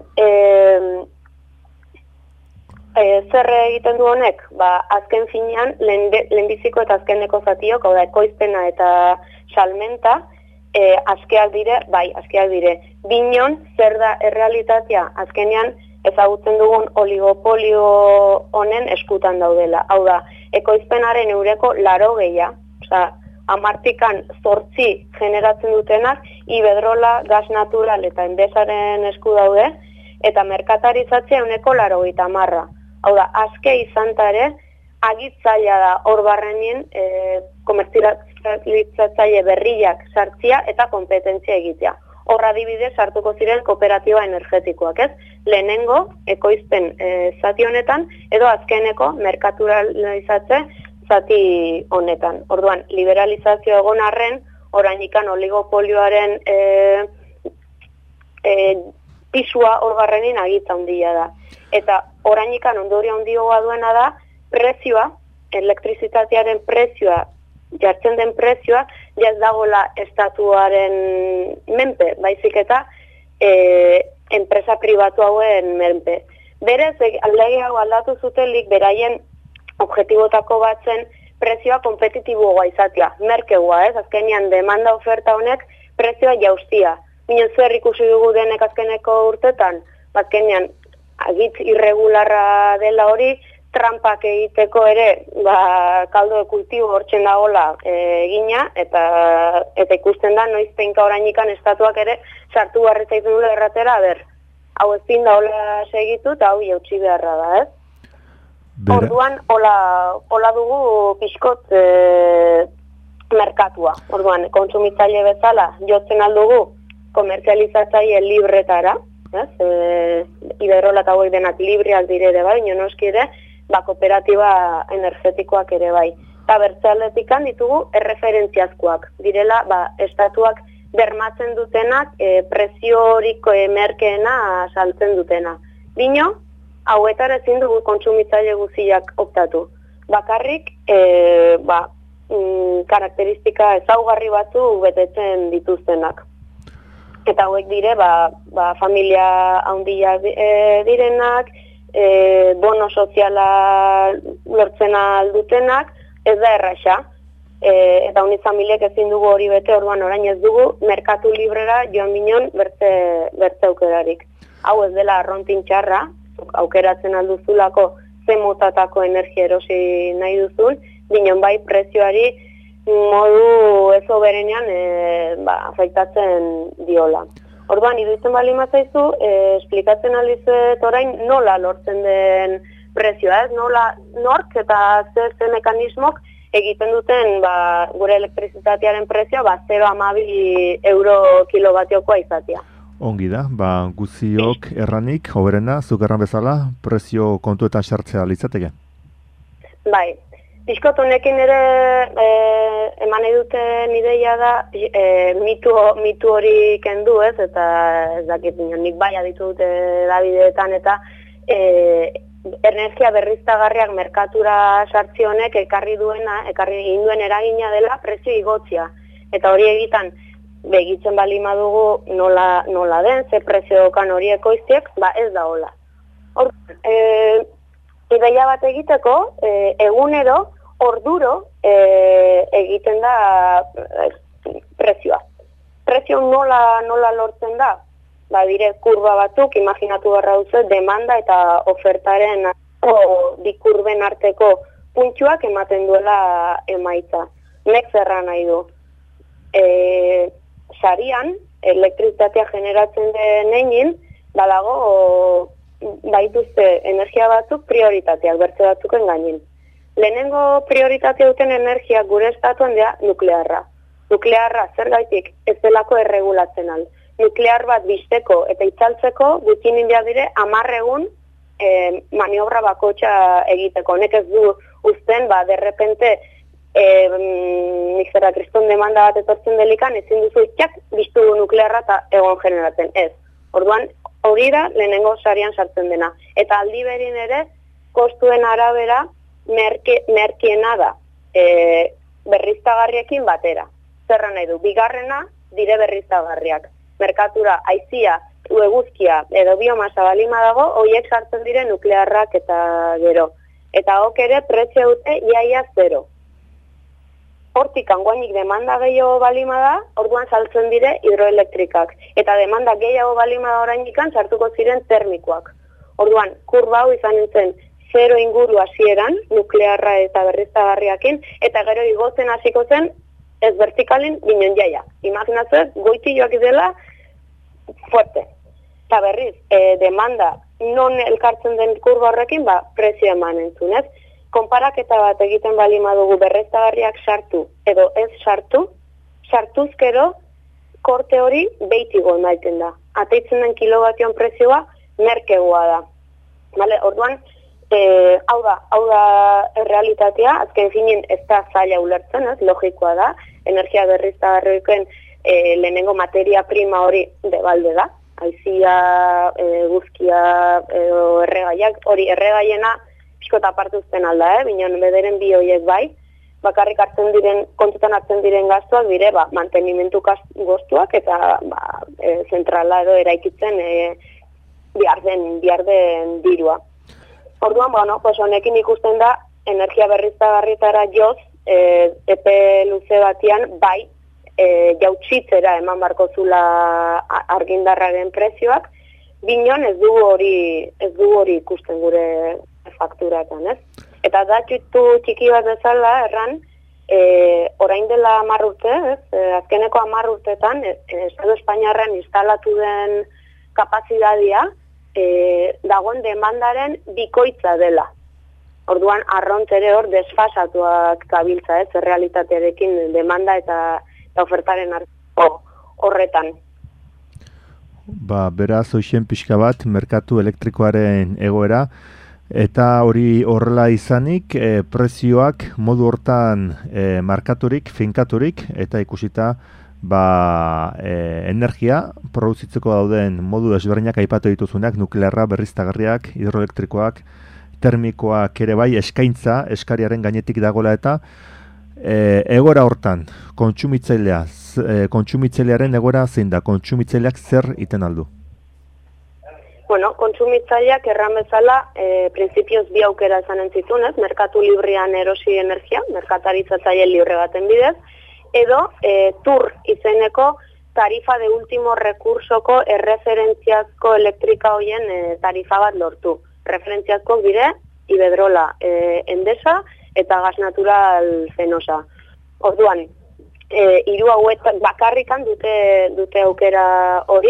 zer egiten du honek? Azken finean, lehenbiziko eta azkeneko zatiok, hau da, ekoizpena eta salmenta, askeak dire. Binon, zer da errealitatea, azkenean ezagutzen dugun oligopolio honen eskutan daudela. Hau da, ekoizpenaren eureko 80, osea, 10-8 generatzen dutenak, Iberdrola, gas natural eta Endesaren esku daude, eta merkatarizatzea euneko 80. Hau da, aske izantare, agitzailea da hor barrenien komertzializatzaile berriak sartzia eta kompetentzia egitea. Horra adibidez sartuko ziren kooperatiba energetikoak, ez? Lehenengo, ekoizpen zati honetan, edo azkeneko merkaturalizatze zati honetan. Orduan, liberalizazio egon arren, orainikan oligopolioaren pisua hor barrenin agitza handia da. Eta orainikan ondorio handioa duena da, prezioa, elektrizitatearen prezioa, jartzen den prezioa, jaz dagoela estatuaren menpe, baizik eta enpresa pribatu hauen menpe. Berez, lege hau aldatu zutelik, beraien objektibotako batzen prezioa kompetitiboa izatea, merkegoa, ez? Azkenean demanda oferta honek prezioa jaustia. Minen zer ikusi dugu denek azkeneko urtetan, azkenean agitz irregularra dela hori, trampak egiteko ere, kaldo de kultibo hortzen dagoela egina, eta ikusten da, noiztenka orainikan estatuak ere sartu barretza izan dula erratera, hau ezin da hola segitu, eta hau jautsi beharra da, ez? Orduan, hola dugu pixkot merkatua. Orduan, kontsumitzaile bezala jotzen aldugu komertzializatzaile libretara, Iberdrola eta hauek denak libreak dire ere bai, noski ere, kooperatiba energetikoak ere bai. Eta bertzealetikan ditugu erreferentziazkoak. Direla, estatuak bermatzen dutenak, prezio horiko merkeena saltzen dutena. Bino, hauetan ezin dugu kontsumitzaile guziak optatu. Bakarrik, karakteristika ezaugarri batzu betetzen dituztenak. Eta hauek dire, familia handia direnak, bono soziala lortzen aldutenak, ez da erraxa. Eta unifamiliek ezin dugu hori bete, orduan orain ez dugu, merkatu librera joan binon bertze aukerarik. Hau ez dela arrontin txarra, aukeratzen alduzulako zemotatako energia erosi nahi duzun, binon bai prezioari modu ez oberenean afektatzen diola. Orduan, iruditzen bali mazaizu, esplikatzen alizuet orain nola lortzen den prezioa, ez? Nola nork eta ze mekanismok egiten duten gure elektrizitatearen prezioa 0,12 euro kilobatiokoa izatea. Ongi da, guziok erranik, hoberena, zuk erran bezala, prezio kontuetan sartzea litzateke? Bai, pixkot honekin ere eman eduten ideia da mitu hori kendu, ez? Eta ez dakit nik bai aditu dute Davideetan eta energia berriztagarriak merkatura sartzi honek ekarri induen eragina dela prezio igotzia. Eta hori egitan begitzen bali madugu nola den, ze preziokan hori ekoiztiek, ez da hola. Ideia bat egiteko, egunero, orduro egiten da prezioa. Prezio nola lortzen da? Dire kurba batzuk, imaginatu barra duzu, demanda eta ofertaren bi kurben arteko puntxuak ematen duela emaitza. Nek zerra nahi du. Sarian, elektrizitatea generatzen denein, badago baituzte energia batzuk prioritateak, bertze batzuken gainin. Lehenengo prioritatea duten energia gure estatuan dira nuklearra. Nuklearra zergaitik ez delako erregulatzen al. Nuklear bat bizteko eta itzaltzeko gutxinin behar dire 10 egun maniobra bakotxa egiteko. Honek ez du uzten, derrepente nik zera kriston demanda bat etortzen delikan, ezin duzu itxak biztu nuklearra eta egon generatzen. Ez. Orduan, hori da lehenengo sarian sartzen dena. Eta aldi berin ere, kostuen arabera merkiena da berriztagarriekin batera. Zerra nahi du, bigarrena dire berriztagarriak. Merkatura haizia, eguzkia edo biomasa balima dago, horiek sartzen dire nuklearrak eta gero. Eta hok ere prezio dute iaia 0. Hortik angoainik demanda gehiago balima da, orduan saltzen dire hidroelektrikak. Eta demanda gehiago balima da orainikan sartuko ziren termikoak. Orduan, kurba hau izan nintzen 0 inguru hasieran, nuklearra eta berriztagarriakin, eta gero igotzen hasiko zen ez vertikalin binon jaia. Imaginatzuet, goiti joak dela fuerte. Eta berriz, demanda non elkartzen den kurba horrekin, prezio eman entzunez. Konparaketa bat egiten bali madugu berriztagarriak sartu edo ez sartuzkero korte hori behitigo emaiten da. Ateitzen den kilobation prezioa merkegoa da. Orduan, hau da realitatea, azken finen ez da zaila ulertzen, logikoa da, energia berriztagarrioken lehenengo materia prima hori debalde da, haizia, guzkia, erregaiak, hori erregaiena pixkota apartuzten alda, bineon bederen bi horiek bai, bakarrik kontutan hartzen diren gaztuak dire, mantenimentu goztuak eta zentrala edo eraikitzen bihar den dirua. Orduan, honekin ikusten da, energia berriztagarrietara joz, epe luze batian, bai, jautsitzera eman barko zula argindarraren prezioak, bineon ez dugu hori ikusten gure fakturatan, ez? Eta datxutu txiki bat bezala, erran, orain dela 10 urte, azkeneko 10 urtetan, Estado Espainiarren instalatu den kapazidadia, dagoen demandaren bikoitza dela. Orduan, arrontz ere hor desfasatuak kabiltza, realitatearekin demanda eta ofertaren horretan. Beraz, hoxen pixka bat, merkatu elektrikoaren egoera, eta hori horrela izanik, prezioak modu hortan markaturik, finkaturik, eta ikusita energia produzitzeko dauden modu desberdinak aipatu dituzunak, nuklearra, berriztagarriak, hidroelektrikoak, termikoak ere bai, eskaintza, eskariaren gainetik dagoela eta egora hortan, kontsumitzailearen egora zein da, kontsumitzaileak zer iten aldu? Kontsumitzaileak erran bezala, prinsipioz bi aukera esanen zitun, merkatu librian erosi energia, merkataritzaile libre baten bidez, edo TUR izeneko tarifa de último recursoko erreferentziazko elektrika hoien tarifa bat lortu. Referentziazko dire, Iberdrola, Endesa eta Gas Natural Fenosa. Orduan, hiru hauetan bakarrikan dute aukera hori,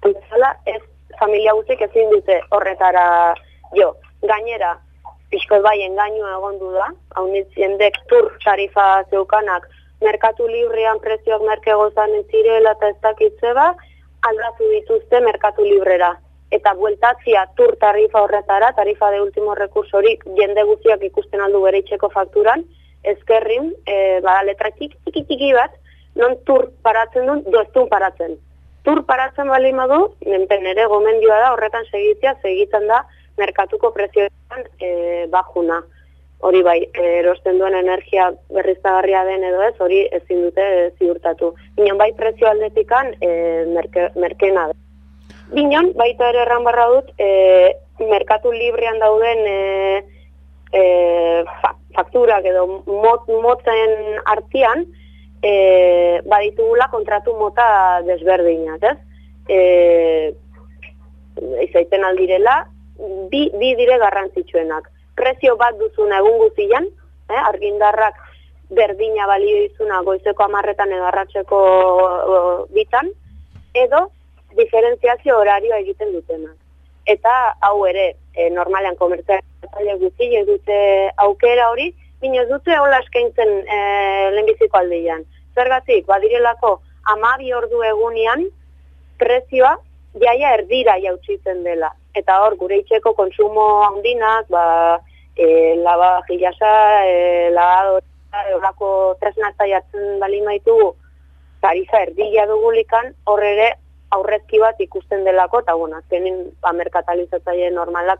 bezala, ez familia guztiek ezin dute horretara jo. Gainera, pixko bai engainua egondu da, haunitz jendek tur tarifa zeukanak, merkatu librean prezioak merkego zanen zirela eta ez dakitzeba, aldatu dituzte merkatu librera. Eta bueltatzia tur tarifa horretara, tarifa de último recurso hori, jende guztiak ikusten aldu bere itxeko fakturan, ezkerrin, letra txiki bat, non tur paratzen duen, doestun paratzen. Tur paratzen bali madu, nenpen ere gomendioa da, horretan segitzen da, merkatuko prezioetan bajuna. Hori bai, erosten duen energia berriztagarria den edo ez, hori ezin dute ziurtatu. Binon bai prezio aldetikan merkena da. Binon, baita ere erran barra dut, merkatu librean dauden fakturak edo motzen artean, baditugula kontratu mota desberdinak, ez? Izaiten aldirela, bi dire garrantzitsuenak. Prezio bat duzuna egun guzian, argindarrak berdina balio izuna goizeko 10etan edo arratseko 2etan, edo diferentziazio horarioa egiten dutenak. Eta hau ere, normalean komertzialak guztiek dute aukera hori, bino ez dute hola eskaintzen lehenbiziko aldean. Zergatik, badirelako 12 ordu egunean, prezioa jaia erdira jautsitzen dela. Eta hor, gure itxeko konsumo handinak, lavavajillasa, lavadora, horako tresnak zaiatzen bali maitugu, tarifa erdila dugulikan, hor ere aurrezki bat ikusten delako, eta azkenin merkatalizatzaile normalak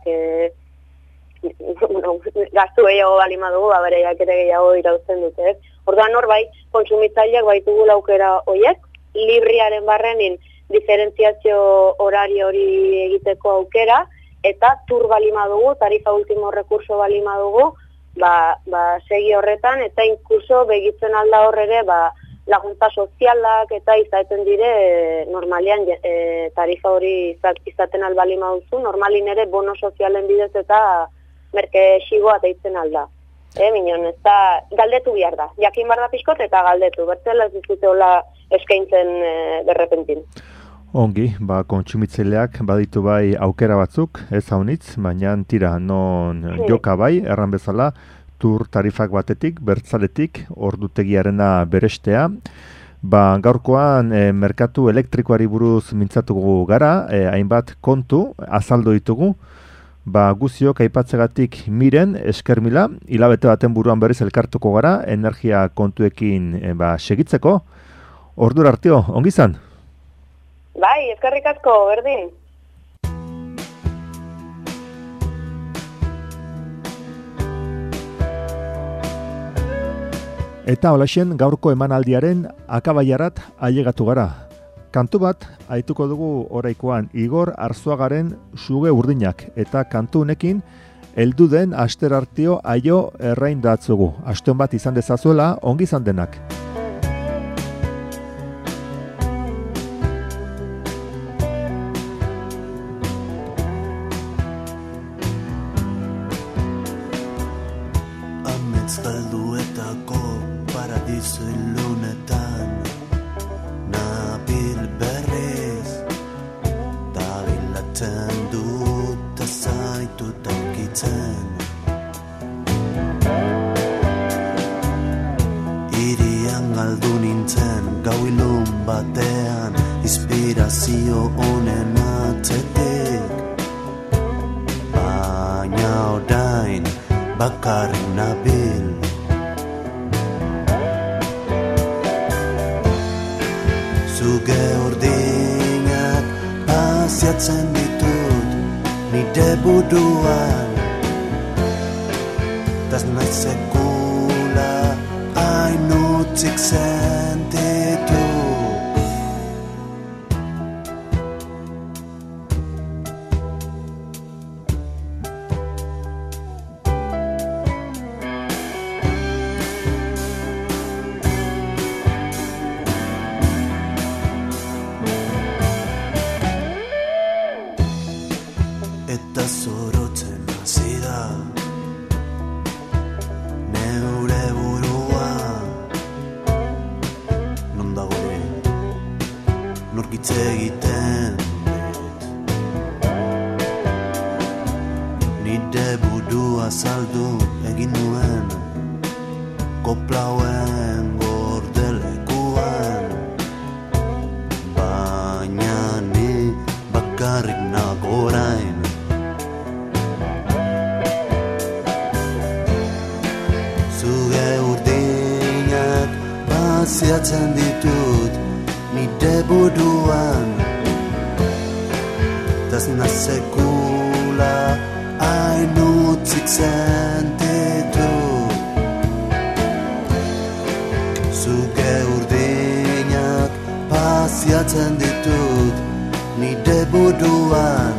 gaztu gehiago bali madugu, bereiak ere gehiago irautzen dute. Orduan hor bai, kontsumitzaileak baitugu laukera horiek, libriaren barrenin diferentziazio horario hori egiteko aukera, eta tur balima dugu, tarifa último recurso balima dugu, segi horretan, eta inkluso begitzen alda horrere, laguntza sozialak eta izaten dire normalian tarifa hori izaten albalima duzu, normalin ere bono sozialen bidez eta merke xigoa deitzen alda. Minon, ez da, galdetu behar da. Jakin behar da pixkot eta galdetu. Bertzela ez dizute hola eskaintzen berrepentin. Ongi, kontsumitzaileak baditu bai aukera batzuk, ez haunitz, baina tira, non joka bai, erran bezala, tur tarifak batetik, bertzaletik, ordutegiarena berestea. Gaurkoan merkatu elektrikoari buruz mintzatugu gara, hainbat kontu azaldu ditugu, guziok aipatzegatik miren, esker mila, hilabete baten buruan berriz elkartuko gara, energia kontuekin segitzeko. Ordura arteo, ongi izan? Bai, eskerrik asko, berdin. Eta holaxen gaurko emanaldiaren akabaiarat ailegatu gara. Kantu bat aituko dugu oraikoan Igor Arzuagaren Suge Urdinak eta kantu honekin heldu den asterartio aio errain datzugu. Aston bat izan dezazuela, ongi izan denak. Amets galduetako paradiso ilunetan nabil berriz dabilatzen dut zaitu taukitzen irian galdu nintzen gau ilun batean inspirazio honen atzetik baina orain bakarrik nabil Zuge urdinak pasiatzen ditut nire buruan Tas naiz sekula hainutzik sentitu Eta zorotzen hasi da neure burua non dago nork hitz egiten nide burua saldu egin nuen koplauen gordelekuan, baina ni bakarrik nago orain. Zuge urdinak paziatzen ditut nide buruan, das sekula hainutzik sentitut. Zuge urdinak paziatzen ditut nide buruan,